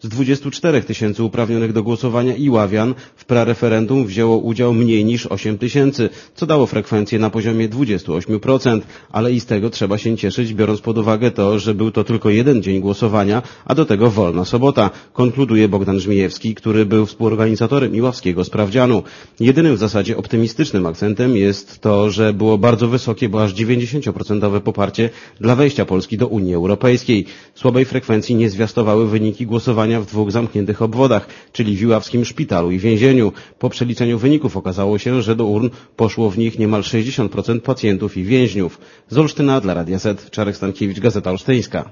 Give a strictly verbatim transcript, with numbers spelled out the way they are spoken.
Z dwudziestu czterech tysięcy uprawnionych do głosowania Iławian w prareferendum wzięło udział mniej niż osiem tysięcy, co dało frekwencję na poziomie dwudziestu ośmiu procent, ale i z tego trzeba się cieszyć, biorąc pod uwagę to, że był to tylko jeden dzień głosowania, a do tego wolna sobota, konkluduje Bogdan Żmijewski, który był współorganizatorem iławskiego sprawdzianu. Jedynym w zasadzie optymistycznym akcentem jest to, że było bardzo wysokie, bo aż dziewięćdziesięcioprocentowe poparcie dla wejścia Polski do Unii Europejskiej. Słabej frekwencji nie zwiastowały wyniki głosowania w dwóch zamkniętych obwodach, czyli w iławskim szpitalu i więzieniu. Po przeliczeniu wyników okazało się, że do urn poszło w nich niemal sześćdziesiąt procent pacjentów i więźniów. Z Olsztyna dla Radia Z, Czarek Stankiewicz, Gazeta Olsztyńska.